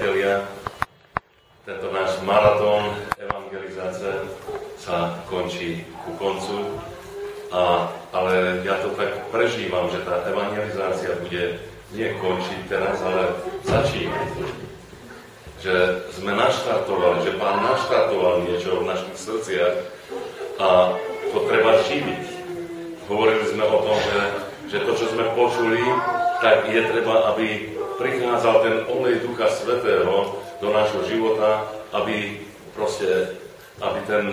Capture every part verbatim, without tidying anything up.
priatelia, tento náš maratón evangelizácie sa končí ku koncu, a, ale ja to tak prežívam, že tá evangelizácia bude nie končiť teraz, ale začínať. Že sme naštartovali, že Pán naštartoval niečo v našich srdciach a to treba živiť. Hovorili sme o tom, že, že to, čo sme počuli, tak je treba, aby prichádzal ten olej Ducha Svätého do nášho života, aby proste, aby ten,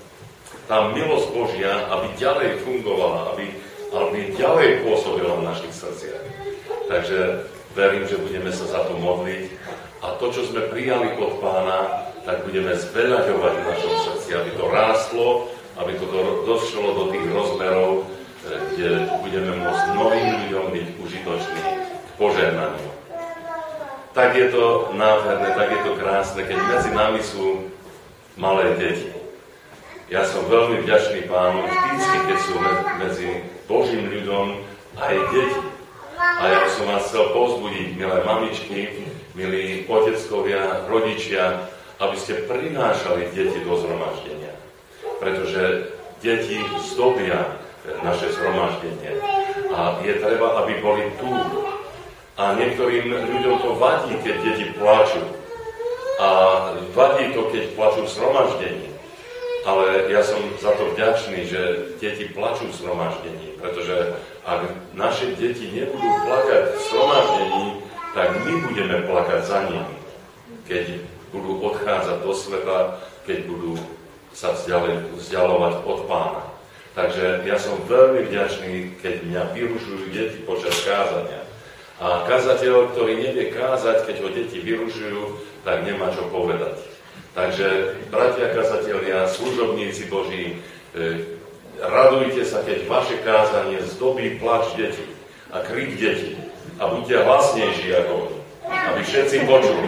tá milosť Božia, aby ďalej fungovala, aby, aby ďalej pôsobila v našich srdciach. Takže verím, že budeme sa za to modliť a to, čo sme prijali od Pána, tak budeme zveľaďovať v našom srdci, aby to rástlo, aby to došlo do tých rozmerov, kde budeme môcť mnohým ľuďom byť užitoční k požehnaniu. Tak je to nádherné, tak je to krásne, keď medzi nami sú malé deti. Ja som veľmi vďačný Pánu vždycky, keď sú medzi Božím ľuďom aj deti. A ja som vás chcel povzbudiť, milé mamičky, milí oteckovia, rodičia, aby ste prinášali deti do zhromaždenia. Pretože deti zdobia naše zhromaždenie. A je treba, aby boli tu. A niektorým ľuďom to vadí, keď deti plačú. A vadí to, keď plačú v zhromaždení. Ale ja som za to vďačný, že deti plačú v zhromaždení. Pretože ak naše deti nebudú plakať v zhromaždení, tak my budeme plakať za nimi. Keď budú odchádzať do sveta, keď budú sa vzdialovať od Pána. Takže ja som veľmi vďačný, keď mňa vyrušujú deti počas kázania. A kazateľ, ktorý nevie kázať, keď ho deti vyrušujú, tak nemá čo povedať. Takže, bratia kazatelia, služobníci Boží, e, radujte sa, keď vaše kázanie zdobí plač detí a krik detí. A buďte hlasnejší ako oni, aby všetci počuli.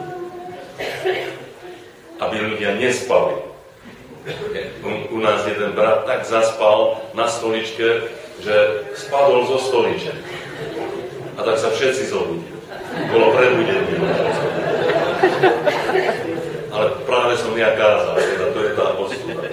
Aby ľudia nespali. U, u nás jeden brat tak zaspal na stoličke, že spadol zo stoliček. A tak sa všetci zobudili. Bolo prebudenie. Ale práve som ja kázal, teda to je tá ostuda.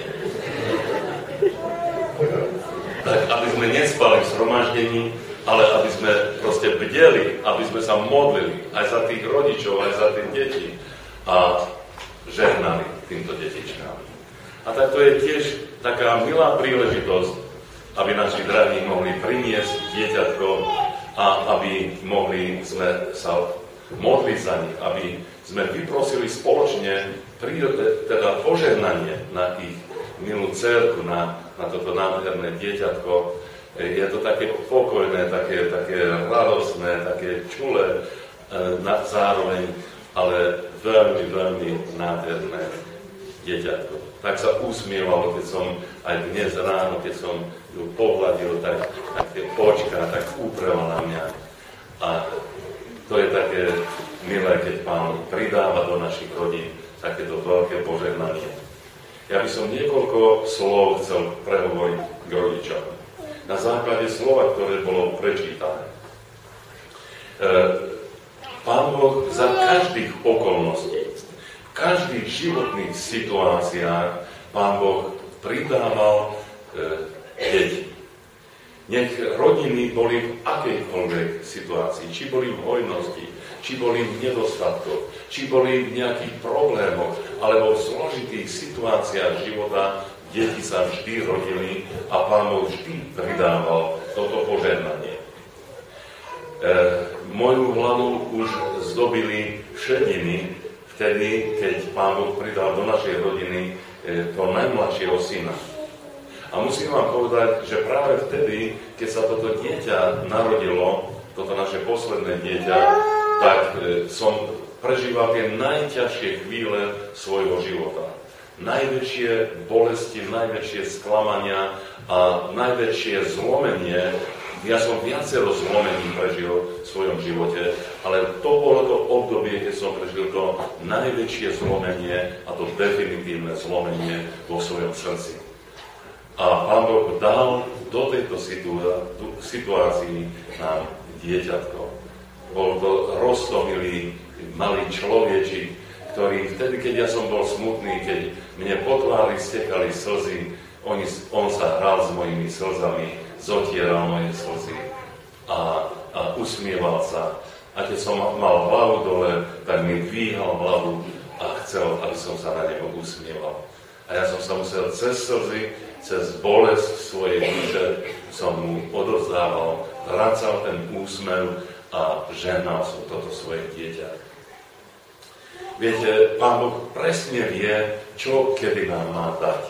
Tak aby sme nespali v zhromaždení, ale aby sme proste bdeli, aby sme sa modlili aj za tých rodičov, aj za tie deti a žehnali týmto detičkám. A tak to je tiež taká milá príležitosť, aby naši drahí mohli priniesť dieťatko a aby mohli sme sa modliť za nich, aby sme vyprosili spoločne teda požehnanie na ich milú dcérku, na, na toto nádherné dieťatko. Je to také pokojné, také, také radosné, také čulé na, zároveň, ale veľmi, veľmi nádherné dieťatko. Tak sa usmievalo, keď som aj dnes ráno, keď som ju pohľadil, tak, tak tie počká, tak úprela na mňa. A to je také milé, keď Pán pridáva do našich rodín takéto veľké požehnanie. Ja by som niekoľko slov chcel prehovoriť k rodičom. Na základe slova, ktoré bolo prečítané. Pán Boh za každých okolností, v každých životných situáciách Pán Boh pridával deti. Nech rodiny boli v akejkoľvek situácii, či boli v hojnosti, či boli v nedostatkoch, či boli v nejakých problémoch, alebo v zložitých situáciách života, deti sa vždy rodili a Pán Boh vždy pridával toto požehnanie. E, moju hlavu už zdobili šediny vtedy, keď Pán Boh pridal do našej rodiny e, toho najmladšieho syna. A musím vám povedať, že práve vtedy, keď sa toto dieťa narodilo, toto naše posledné dieťa, tak e, som prežíval tie najťažšie chvíle svojho života. Najväčšie bolesti, najväčšie sklamania a najväčšie zlomenie. Ja som viacero zlomení prežil v svojom živote, ale to bolo to obdobie, keď som prežil to najväčšie zlomenie a to definitívne zlomenie vo svojom srdci. A Pán Boh dal do tejto situácii nám dieťatko. Bol to roztomilý malý človečik, ktorý vtedy, keď ja som bol smutný, keď mne po tvári stekali slzy, on, on sa hral s mojimi slzami, zotieral moje slzy a, a usmieval sa. A keď som mal hlavu dole, tak mi dvíhal hlavu a chcel, aby som sa na neho usmieval. A ja som sa musel cez slzy, cez bolesť svojej duše, som mu odovzdával, vracal ten úsmev a žehnal som toto svoje dieťa. Viete, Pán Boh presne vie, čo kedy nám má dať.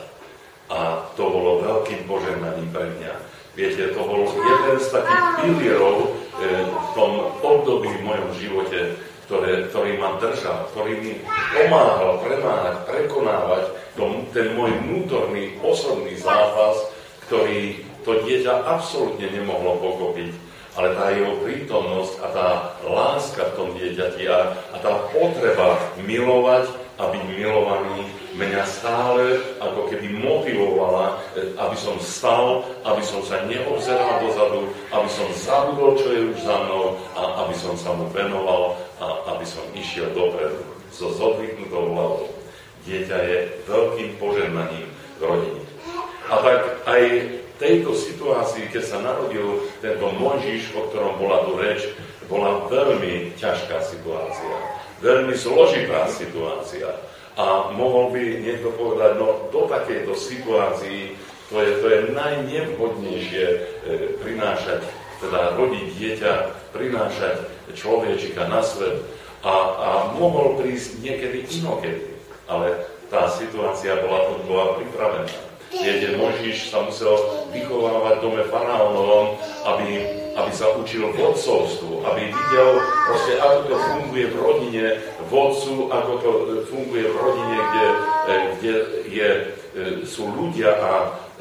A to bolo veľkým požehnaním pre mňa. Viete, to bol jeden z takých pilierov v tom období v mojom živote, ktoré, ktorý ma držal, ktorý mi pomáhal premáhať, prekonávať tom, ten môj vnútorný, osobný zápas, ktorý to dieťa absolútne nemohlo pochopiť. Ale tá jeho prítomnosť a tá láska v tom dieťati a, a tá potreba milovať a byť milovaný mňa stále ako keby motivovala, aby som stal, aby som sa neobzeral dozadu, aby som zabudol, čo je už za mnou a aby som sa mu venoval a aby som išiel dopredu so zodvihnutou hlavou. Dieťa je veľkým požehnaním v rodine. A tak aj v tejto situácii, keď sa narodil tento Mojžiš, o ktorom bola tu reč, bola veľmi ťažká situácia, veľmi zložitá situácia. A mohol by niekto povedať, no do takejto situácii to je, to je najnevhodnejšie e, prinášať, teda rodiť dieťa, prinášať človečika na svet a, a mohol prísť niekedy inokedy. Ale tá situácia bola, bola pripravená. Viete, Mojžiš sa musel vychovávať v dome faraónovom, aby, aby sa učil vodcovstvu, aby videl proste, ako to funguje v rodine vodcu, ako to funguje v rodine, kde, kde je, sú ľudia a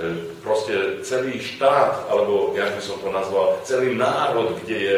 proste celý štát, alebo jak by som to nazval, celý národ, kde je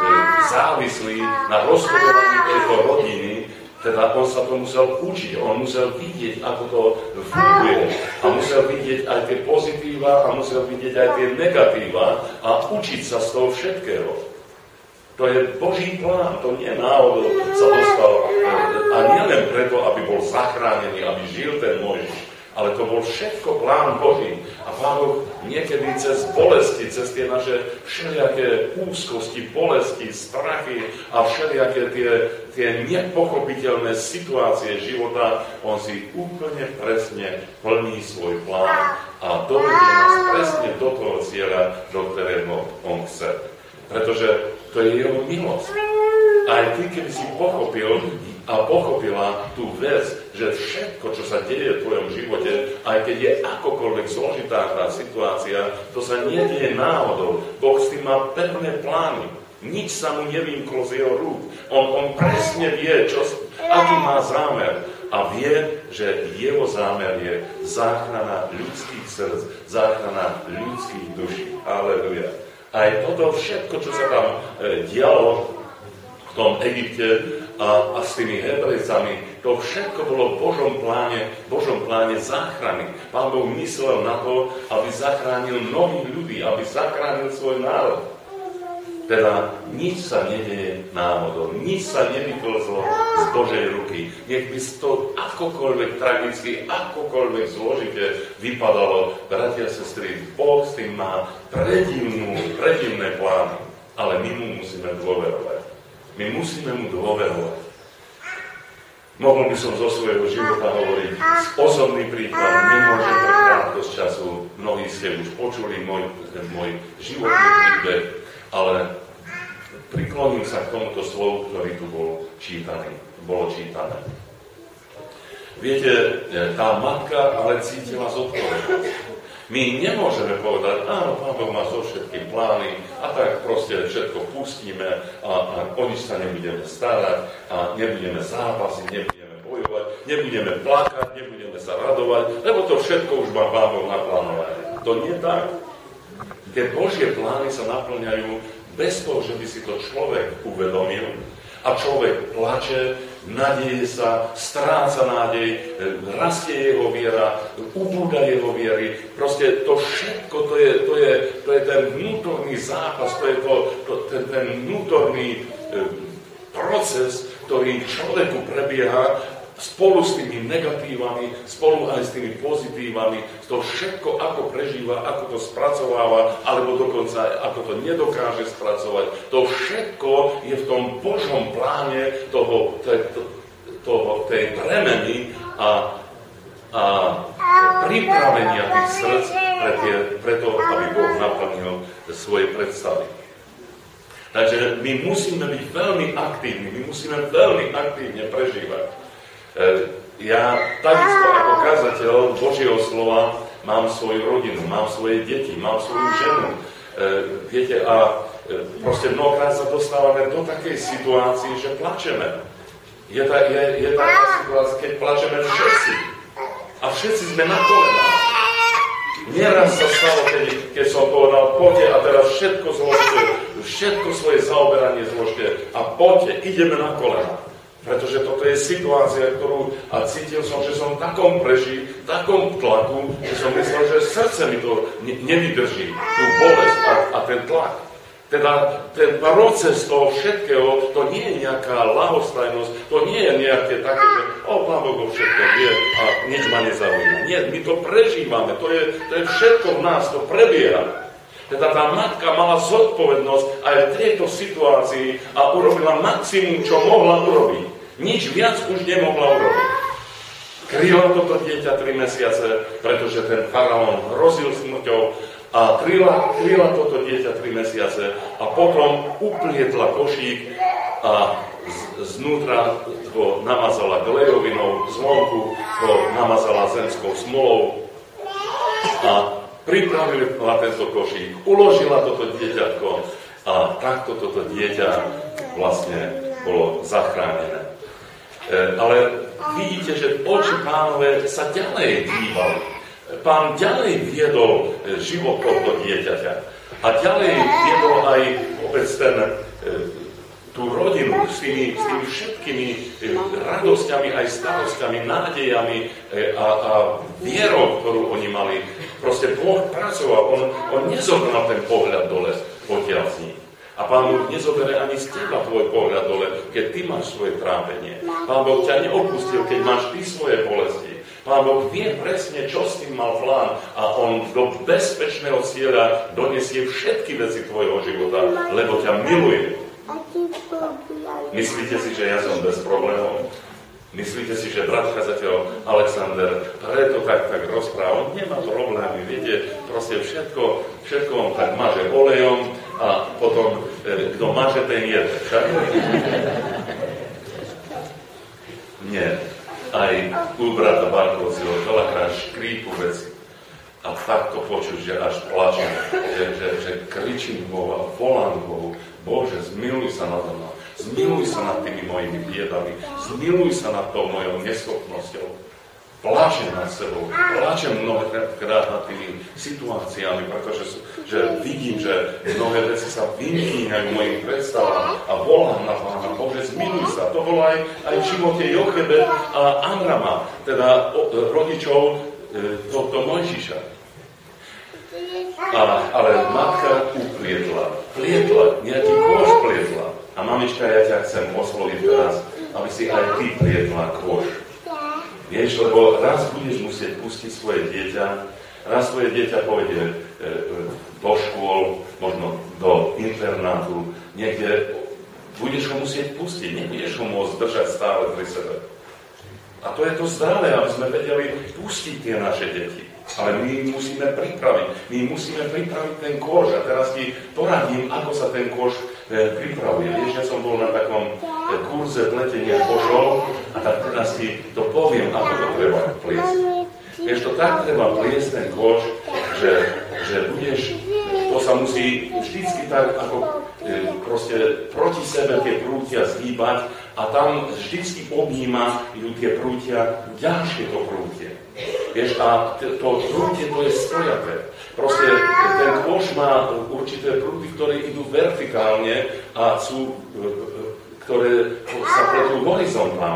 závislý na rozhodovaní tejto rodiny. Teda on sa to musel učiť, on musel vidieť, ako to funguje. A musel vidieť aj tie pozitíva a musel vidieť aj tie negatíva a učiť sa z toho všetkého. To je Boží plán, to nie náhodou sa dostal. A nielen preto, aby bol zachránený, aby žil ten Mojžiš, ale to bol všetko plán Boží. A Pán Boh niekedy cez bolesti, cez tie naše všelijaké úzkosti, bolesti, strachy a všelijaké tie, tie nepochopiteľné situácie života, on si úplne presne plní svoj plán a dovedie nás presne do toho cieľa, do ktorého on chce. Pretože to je jeho milosť. Aj ty, keby si pochopil a pochopila tú vec, že všetko, čo sa deje v tvojom živote, aj keď je akokoľvek zložitá tá situácia, to sa nedieje náhodou. Boh s tým má pevné plány. Nič sa mu nevymklo z jeho rúk. On, on presne vie, čo, aký má zámer. A vie, že jeho zámer je záchrana ľudských srdc, záchrana ľudských duší. Aleluja. Aj toto všetko, čo sa tam e, dialo v tom Egypte, A, a s tými Hebrejcami, to všetko bolo v Božom pláne, v Božom pláne záchrany. Pán Boh myslel na to, aby zachránil mnohých ľudí, aby zachránil svoj národ. Teda nič sa nedieje náhodou, nič sa nevyklzlo z Božej ruky. Nech by to akokoľvek tragicky, akokoľvek zložite vypadalo, bratia a sestry, Boh s tým má predivnú, predivné plány, ale my mu musíme dôverovať. My musíme mu dôverovať. Mohol by som zo svojho života hovoriť osobný príklad, nemôžem pre krátkosť času, mnohí ste už počuli môj, môj životný príbeh, ale prikloním sa k tomuto slovu, ktorý tu bol čítaný, bolo čítané. Viete, tá matka ale cítila zodpovednosť. My nemôžeme povedať, áno, Pán Boh má zo všetky plány a tak proste všetko pustíme a, a o nič sa nebudeme starať a nebudeme zápasiť, nebudeme bojovať, nebudeme plakať, nebudeme sa radovať, lebo to všetko už má Pán Boh naplánované. To nie je tak. Tie Božie plány sa naplňajú bez toho, že by si to človek uvedomil a človek plače, nadeje sa, stráca nádej, rastie jeho viera, ubúda jeho viery. Proste to všetko, to je, to je, to je ten vnútorný zápas, to je to, to, ten, ten vnútorný e, proces, v ktorý človeku prebieha spolu s tými negatívami, spolu aj s tými pozitívami, to všetko, ako prežíva, ako to spracováva, alebo dokonca ako to nedokáže spracovať. To všetko je v tom Božom pláne toho, toho, toho, tej premeny a, a pripravenia tých srdc pre, tie, pre to, aby Boh naplnil svoje predstavy. Takže my musíme byť veľmi aktívni, my musíme veľmi aktívne prežívať. Ja takisto ako kazateľ Božieho slova mám svoju rodinu, mám svoje deti, mám svoju ženu. Viete, a proste mnohokrát sa dostávame do takej situácii, že plačeme. Je, ta, je, je taká situácia, keď plačeme všetci. A všetci sme na kolenách. Nieraz sa stalo, keď, keď som povedal, poďte a teraz všetko zložte, všetko svoje zaoberanie zložte a poďte, ideme na kolenách. Pretože toto je situácia, ktorú a cítil som, že som v takom preži, v takom tlaku, že som myslel, že srdce mi to ne- nevydrží, tú bolesť a, a ten tlak. Teda ten proces toho všetkého, to nie je nejaká ľahostajnosť, to nie je nejaké také, že o, Pán Boh všetko vie a nič ma nezaujíma. Nie, my to prežívame, to je, to je všetko v nás, to prebieha. Teda tá matka mala zodpovednosť aj v tejto situácii a urobila maximum, čo mohla urobiť. Nič viac už nemohla urobiť. Kryla toto dieťa tri mesiace, pretože ten faraón hrozil smrťou a kryla, kryla toto dieťa tri mesiace a potom uplietla košík a z, znútra ho namazala glejovinou, zvonku ho namazala zemskou smolou a pripravila tento košík, uložila toto dieťatko a takto toto dieťa vlastne bolo zachránené. E, ale vidíte, že oči Pánové sa ďalej dívali. Pán ďalej viedol život tohto dieťaťa a ďalej viedol aj vôbec ten, e, tú rodinu s tými, s tými všetkými radosťami, aj starosťami, nádejami a, a vierou, ktorú oni mali. Proste Boh pracoval, on, on nezobral ten pohľad dole potiaľ z nich. A Pán Boh nezobere ani z teba tvoj pohľad dole, keď ty máš svoje trápenie. Pán Boh ťa neopustil, keď máš ty svoje bolesti. Pán Boh vie presne, čo s tým mal plán a on do bezpečného cieľa donesie všetky veci tvojho života, lebo ťa miluje. Myslíte si, že ja som bez problémov? Myslíte si, že brat kazateľ Alexander preto tak, tak rozpráva? On nemá problémy, viete, proste všetko, všetko on tak maže olejom a potom, e, kto maže, ten jede, však? Nie. Aj u brata Barkovciho veľakrát škrípu veci. A fakt to počuť, že až plačem, že, že, že kričím Bohu a volám Bohu. Bože, zmiluj sa nado mnou, zmiluj sa nad tými mojimi biedami, zmiluj sa nad tou mojou neschopnosťou. Pláčem nad sebou, pláčem mnohokrát nad tými situáciami, pretože že vidím, že mnohé veci sa vymkýňajú mojim predstavám a volám na Pána. Bože, zmiluj sa. To bolo aj, aj v živote Jochebe a Amrama, teda rodičov tohto Mojžiša. A, ale matka uplietla, plietla, nejaký kôž plietla. A mamička, ja ťa chcem osloviť teraz, aby si aj ty plietla kôž. Vieš, lebo raz budeš musieť pustiť svoje dieťa, raz svoje dieťa povede e, e, do škôl, možno do internátu, niekde budeš ho musieť pustiť, nebudeš ho môcť držať stále pri sebe. A to je to zdravé, aby sme vedeli pustiť tie naše deti. Ale my musíme pripraviť, my musíme pripraviť ten kôž. A teraz ti poradím, ako sa ten kôž e, pripravuje. Vieš, ja som bol na takom e, kurze pletenia kožov a tak teraz ti to poviem, ako to treba pliesť. Vieš, to tak treba pliesť ten kôž, že, že budeš, to sa musí vždycky tak, ako e, proste proti sebe tie prútia zhýbať a tam vždycky objímajú tie prútia ďalšie to prútie. Vieš, a to prútie to je stojaté. Proste ten kôž má určité prúty, ktoré idú vertikálne a sú, ktoré sa pletú horizontálne.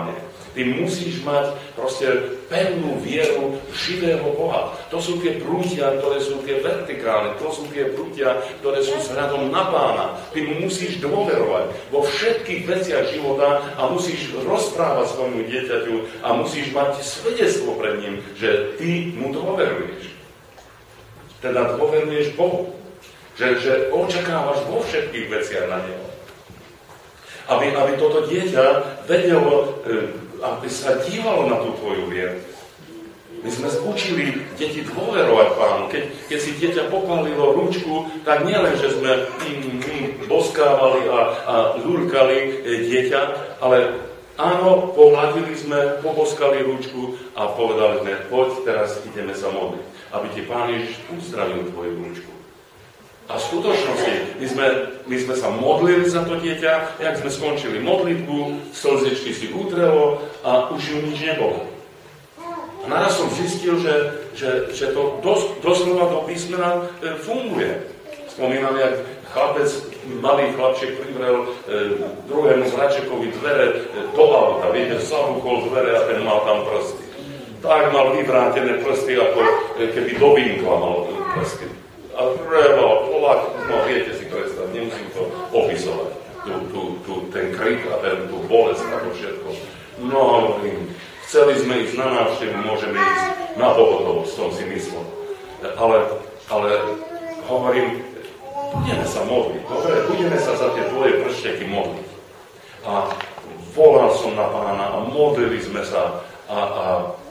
Ty musíš mať proste pevnú vieru živého Boha. To sú tie prútia, ktoré sú tie vertikálne, to sú tie prútia, ktoré sú sľadom na Pána. Ty mu musíš dôverovať vo všetkých veciach života a musíš rozprávať svojmu dieťaťu a musíš mať svedectvo pred ním, že ty mu dôveruješ. Teda dôveruješ Bohu. Že, že očakávaš vo všetkých veciach na Neho. Aby, aby toto dieťa vedelo, aby sa dívalo na tú tvoju vieru. My sme učili deti dôverovať Pánu. Keď, keď si dieťa popálilo ručku, tak nielen, že sme mm, mm, boskávali a, a ľurkali dieťa, ale áno, pohľadili sme, poboskali ručku a povedali sme, poď, teraz ideme sa modliť, aby ti Pán Ježiš uzdravil tvoju ručku. A v skutočnosti, my sme, my sme sa modlili za to dieťa, jak sme skončili modlitbu, slzičky si utrelo a už ju nič nebolo. A naraz som zistil, že, že, že to dos, doslova do písmena e, funguje. Spomínam, jak chlapec, malý chlapček privrel e, druhému zračekovi dvere e, do auta. Viete, zabúkol dvere a ten mal tam prsty. Tak mal vyvrátené prsty, ako e, keby do vinkla mal prsty. A reval, polak, no viete si predstaviť, nemusím to opisovať. Tu, tu, tu, ten krik a ten, tú bolesť a to všetko. No hovorím, chceli sme ísť na návštevu, môžeme ísť na pohotovosť, som si myslel. Ale, ale hovorím, budeme sa modliť, dobre, budeme sa za tie tvoje pršteky modliť. A volal som na Pána a modlili sme sa, a, a,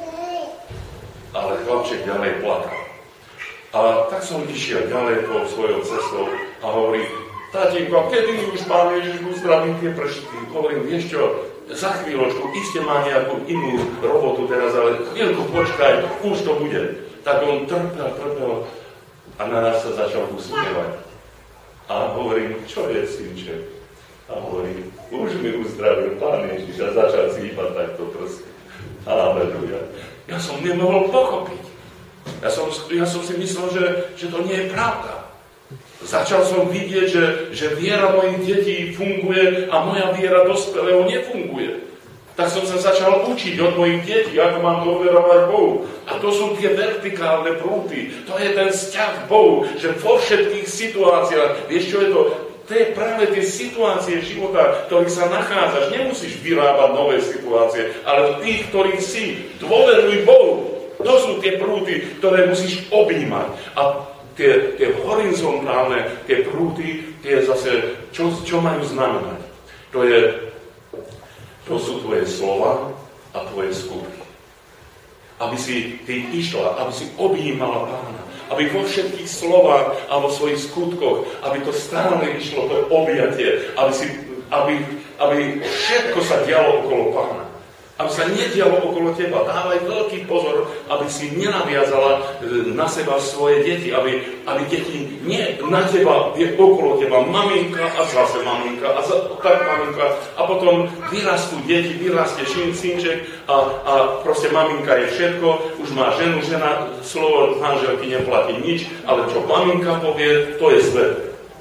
ale chlapček ďalej plakal. A tak som išiel ďalej po svojou cestou a hovorím, tatínko, kedy už Pán Ježiš uzdraví tie pršky? Hovorím, vieš čo, za chvíľočku, iste má nejakú inú robotu teraz, ale chvíľku počkaj, už to bude. Tak on trpel, trpel a na nás sa začal usmievať. A hovorím, čo je, synček? A hovorím, už mi uzdravil Pán Ježiš a začal si hýbať takto prsty. Aleluja. Ja som nemohol pochopiť. Ja som, ja som si myslel, že, že to nie je pravda. Začal som vidieť, že, že viera mojich detí funguje a moja viera dospelého nefunguje. Tak som sa začal učiť od mojich detí, ako mám dôverovať Bohu. A to sú tie vertikálne prúty. To je ten vzťah k Bohu, že vo všetkých situáciách, vieš čo je to? To je práve tie situácie života, v ktorých sa nachádzaš. Nemusíš vyrábať nové situácie, ale tých, ktorých si, dôveruj Bohu. To sú tie prúty, ktoré musíš objímať. A tie, tie horizontálne, tie prúty, tie zase, čo, čo majú znamenať? To, je, to sú tvoje slova a tvoje skutky. Aby si ty išla, aby si objímala Pána. Aby vo všetkých slovách a vo svojich skutkoch, aby to stále išlo, to objatie. Aby, si, aby, aby všetko sa dialo okolo Pána. Aby sa nedialo okolo teba. Dávaj veľký pozor, aby si nenaviazala na seba svoje deti. Aby, aby deti nie na teba, je okolo teba maminka a zase maminka a za, tak maminka. A potom vyrastú deti, vyrastie syn, synček a, a proste maminka je všetko. Už má ženu, žena, slovo manželky neplatí nič, ale čo maminka povie, to je svet.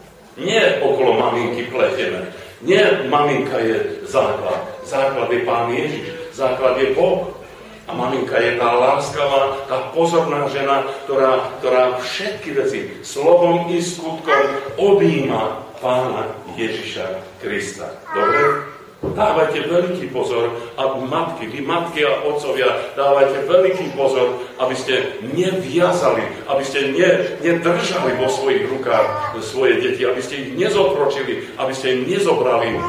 Nie okolo maminky pletené. Nie maminka je základ. Základ je Pán Ježiš. Základ je Boh. A maminka je tá láskavá, tá pozorná žena, ktorá, ktorá všetky veci slovom i skutkom objíma Pána Ježiša Krista. Dobre? Dávajte veľký pozor, a matky, vy matky a otcovia, dávajte veľký pozor, aby ste neviazali, aby ste ne, nedržali vo svojich rukách svoje deti, aby ste ich nezotročili, aby ste im nezobrali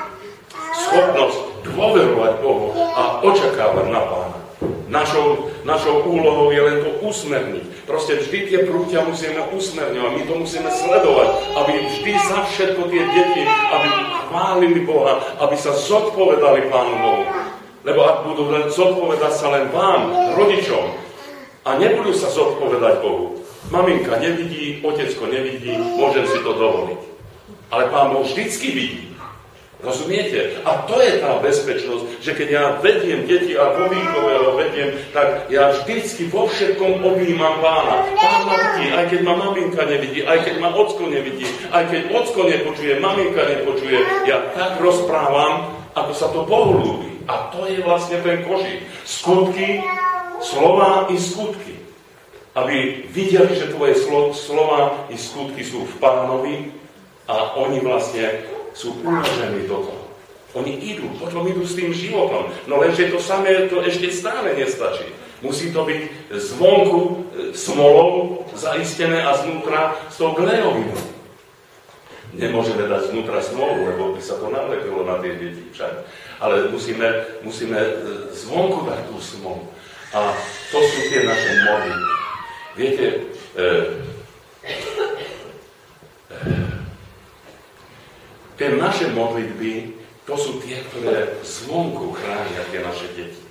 schopnosť dôverovať Bohu a očakávať na Pána. Našou, našou úlohou je len to usmerniť. Proste vždy tie prútia musíme usmerňovať, my to musíme sledovať, aby vždy za všetko tie deti, aby chválili Boha, aby sa zodpovedali Pánu Bohu. Lebo ak budú len zodpovedať sa len vám, rodičom, a nebudú sa zodpovedať Bohu, maminka nevidí, otecko nevidí, môžem si to dovoliť. Ale Pán Boh vždycky vidí. Rozumiete? A to je tá bezpečnosť, že keď ja vediem deti a vo výchove vediem, tak ja vždycky vo všetkom objímam Pána. Pán ma vidí, aj keď ma maminka nevidí, aj keď ma ocko nevidí, aj keď ocko nepočuje, maminka nepočuje. Ja tak rozprávam, ako sa to Bohu ľúbi. A to je vlastne ten košík. Skutky, slová i skutky. Aby videli, že tvoje slo, slova i skutky sú v Pánovi a oni vlastne sú uložení do toho. Oni idú, potom idú s tým životom. No lenže to samé, to ešte stále nestačí. Musí to byť zvonku smolou zaistené a znútra s tou glejovinou. Nemôžeme dať znútra smolu, lebo by sa to nalepilo na tie deti však. Ale musíme, musíme zvonku dať tú smolu. A to sú tie naše modlitby. Viete, e, e, tie naše modlitby, to sú tie, ktoré zvonku chránia tie naše deti.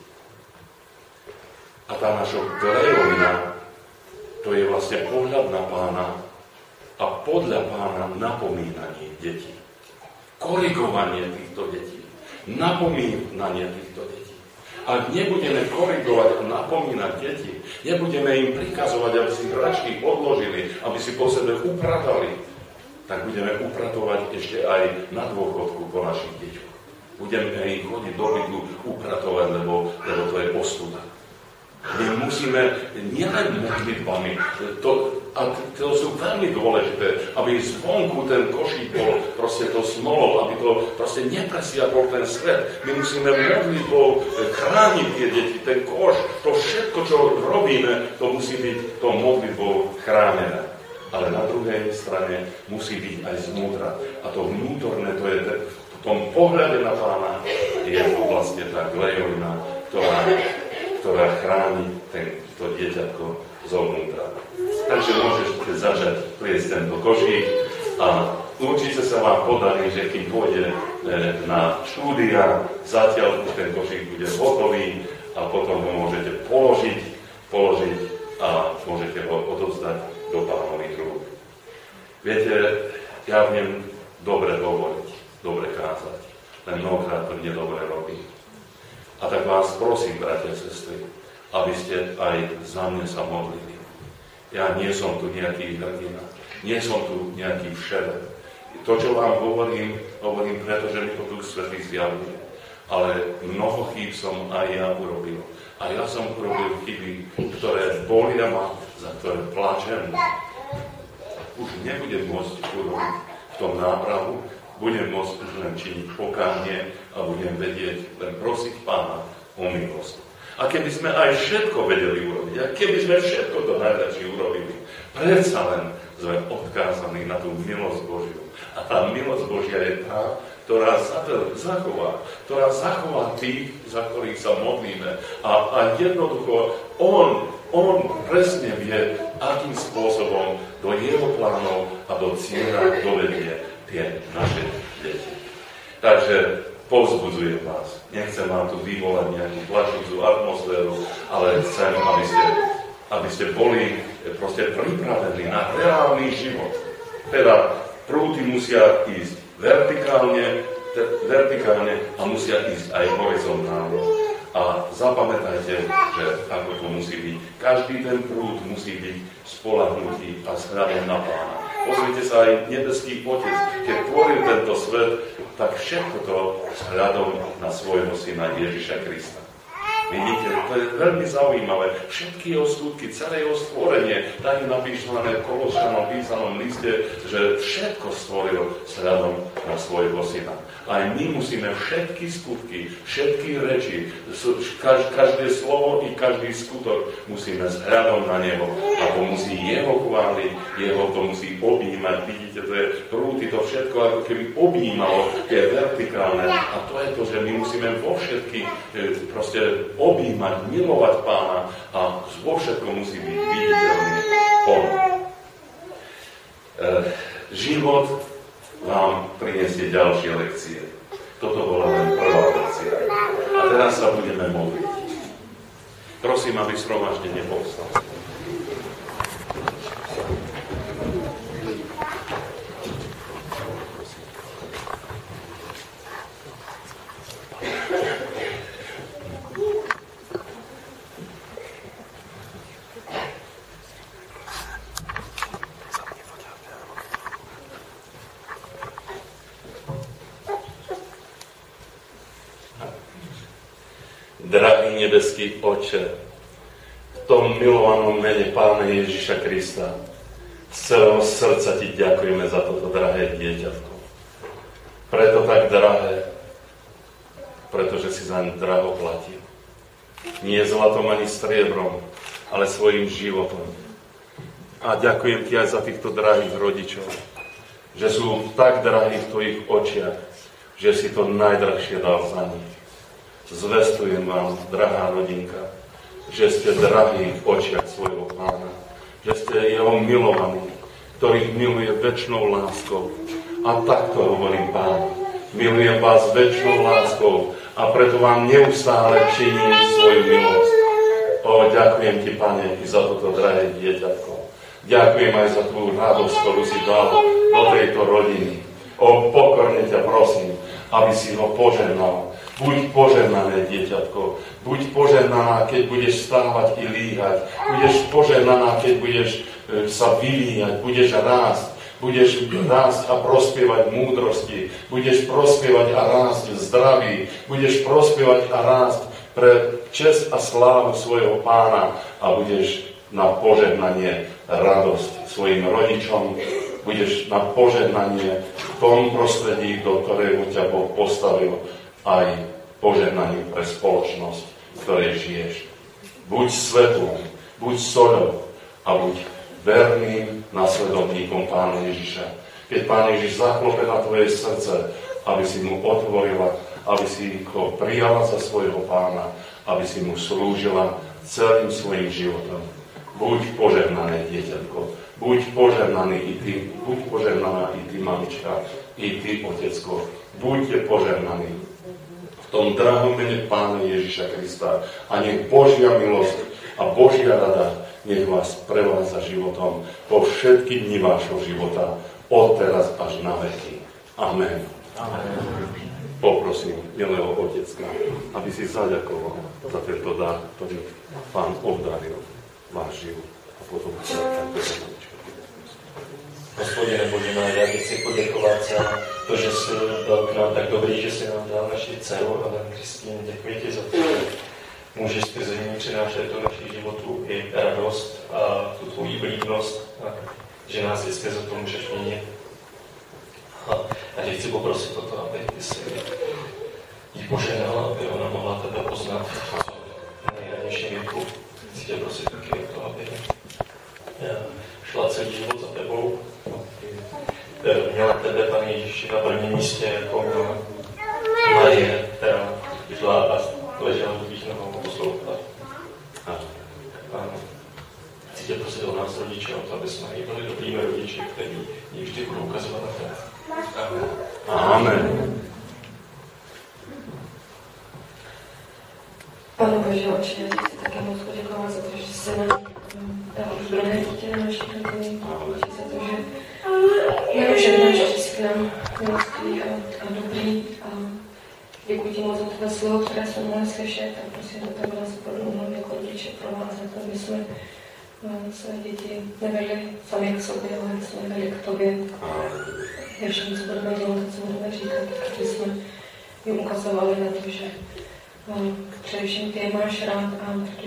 A tá naša glejovina, to je vlastne pohľad na Pána a podľa Pána napomínanie detí. Korigovanie týchto detí. Napomínanie týchto detí. Ak nebudeme korigovať a napomínať deti, nebudeme im prikazovať, aby si hračky odložili, aby si po sebe upratali, tak budeme upratovať ešte aj na dôchodku po našich deťoch. Budeme ich chodiť do bytu upratovať, lebo, lebo to je ostuda. My musíme nielen modlitbami, to, a to sú veľmi dôležité, aby zvonku ten košík bol proste to smolou, aby to proste nepresiadol ten svet. My musíme modlitbou chrániť tie deti, ten koš, to všetko, čo robíme, to musí byť to modlitbou chránené. Ale na druhej strane musí byť aj znútra. A to vnútorné, to je v tom pohľade na Pána, je to vlastne tá glejovina, ktorá, ktorá chráni ten, to dieťatko zovnútra. Takže môžete začať pliesť tento košík a určite sa vám podarí, že kým pôjde na štúdia, zatiaľ už ten košík bude hotový a potom ho môžete položiť, položiť a môžete ho odovzdať do Pánových rúk. Viete, ja viem dobre hovoriť, dobre kázať, len mnohokrát to mne dobre robí. A tak vás prosím, bratia a sestry, aby ste aj za mňa sa modlili. Ja nie som tu nejaký hrdina, nie som tu nejaký všelek. To, čo vám hovorím, hovorím preto, že mi to Duch Svätý zjavuje. Ale mnoho chýb som aj ja urobil. A ja som urobil chyby, ktoré bolia ma, za ktoré plačem. Už nebudem môcť urobiť v tom nápravu, budem môcť už len činiť pokánie a budem vedieť, len prosiť Pána o milosť. A keby sme aj všetko vedeli urobiť, a keby sme všetko to najlepšie urobili, predsa len sme odkázaní na tú milosť Božiu. A tá milosť Božia je tá, ktorá zachová, ktorá zachová tých, za ktorých sa modlíme. A, a jednoducho On, On presne vie, akým spôsobom do jeho plánov a do cieľa dovedie tie naše deti. Takže povzbudzujem vás. Nechcem vám tu vyvolať nejakú plačúcu atmosféru, ale chcem, aby ste, aby ste boli proste pripravení na reálny život. Teda prúty musia ísť vertikálne, vertikálne a musia ísť aj horizontálne. A zapamätajte, že ako to musí byť. Každý ten prúd musí byť spoľahnutý a shľadom na Pána. Pozrite sa, aj nebeský Otec, keď tvoril tento svet, tak všetko to shľadom na svojho syna Ježiša Krista. Vidíte, to je veľmi zaujímavé. Všetky jeho skutky, celé jeho stvorenie, tak je napísané v Kološanom písanom liste, že všetko stvoril sľadom na svojho syna. Aj my musíme všetky skutky, všetky reči, každé slovo i každý skutok musíme s hľadom na neho. A to musí jeho chváliť, jeho to musí objímať. Vidíte, to je prúty, to všetko ako keby objímalo, je vertikálne. A to je to, že my musíme vo všetkých proste objímať, milovať Pána a vo všetko musí byť viditeľný On. E, život vám prinesie ďalšie lekcie. Toto bola len prvá lekcia. A teraz sa budeme modliť. Prosím, aby zhromaždenie povstalo. Drahý nebeský Otče, v tom milovanom mene Pána Ježiša Krista z celého srdca Ti ďakujeme za toto drahé dieťatko. Preto tak drahé, pretože si zaň draho platil. Nie zlatom ani striebrom, ale svojim životom. A ďakujem Ti aj za týchto drahých rodičov, že sú tak drahí v Tvojich očiach, že si to najdrahšie dal za nich. Zvestujem vám, drahá rodinka, že ste drahí v očiach svojho Pána, že ste jeho milovaní, ktorých miluje večnou láskou. A takto hovorím Pán, milujem vás večnou láskou a preto vám neustále činím svoju milosť. O, ďakujem Ti, Pane, i za toto drahé dieťatko. Ďakujem aj za tú radosť, ktorú si dal do tejto rodiny. O, pokorne ťa prosím, aby si ho požehnal. Buď požehnané, dieťatko. Buď požehnaná, keď budeš stávať i líhať. Budeš požehnaná, keď budeš e, sa vyvíjať. Budeš rásť. Budeš rásť a prospievať múdrosti. Budeš prospievať a rásť v zdraví. Budeš prospievať a rásť pre česť a slávu svojho Pána. A budeš na požehnanie radosť svojim rodičom. Budeš na požehnanie v tom prostredí, do ktorého ťa Boh postavil, aj požehnaním pre spoločnosť, v ktorej žiješ. Buď svetlom, buď soľou a buď verným nasledovníkom Pána Ježiša. Keď Pán Ježiš zaklope na tvoje srdce, aby si mu otvorila, aby si ho prijala za svojho Pána, aby si mu slúžila celým svojim životom. Buď požehnané, dieťatko, buď požehnaný i ty, buď požehnaná i ty, mamička, i ty, otecko, buďte požehnaní v tom drahom mene Pána Ježiša Krista a nech Božia milosť a Božia rada nech vás prevádza životom po všetky dni vášho života, od teraz až na veky. Amen. Amen. Poprosím milého Otecka, aby si zaďakoval za tento dar, ktorý Pán obdaril váš život. A potom sa tak Hospodine Bože náš, ja Ti chci poděkovat za to, že jsi byl k nám tak dobrý, že jsi nám dal naši dceru Ellen Kristýnu. Děkuji Ti za to, že můžeš skrze ní přinášet do našich životů i radost a tu tvoji blídnost, a že nás i skrze to můžeš měnit. A já Tě chci poprosit o to, aby Ty si jí poženala, aby ona mohla Tebe poznat v nejranějším věku. Chci Tě prosit taky o to, aby šla celý život za Tebou, měla Tebe, Pane Ježíši, na prvním místě, jako měla Marie, která šla a ležela do tvých nohou poslouchat. A chci Tě prosit o nás rodiče, o to, aby jsme i byli dobrými rodiči, kteří jí vždy budou ukazovat na Tebe. Amen. Amen. Pane Bože, Otče, já Ti chci také moc poděkovat za to, že jsi nám dal zbrojné dítě na naší rodiny. Za to, že jenom všechno, že jsi k nám milostný a, a dobrý. A děkuji Ti moc za tvé slovo, které jsme mohli slyšet. A prosím, do Tebe nás podlouhnout jako rodiče provázet, aby jsme své děti nevedli sami k sobě, ale jsme vedli k Tobě. Je všem, co budeme dělat, co budeme říkat, aby jsme jim ukazovali na to, že především Ty je máš rád a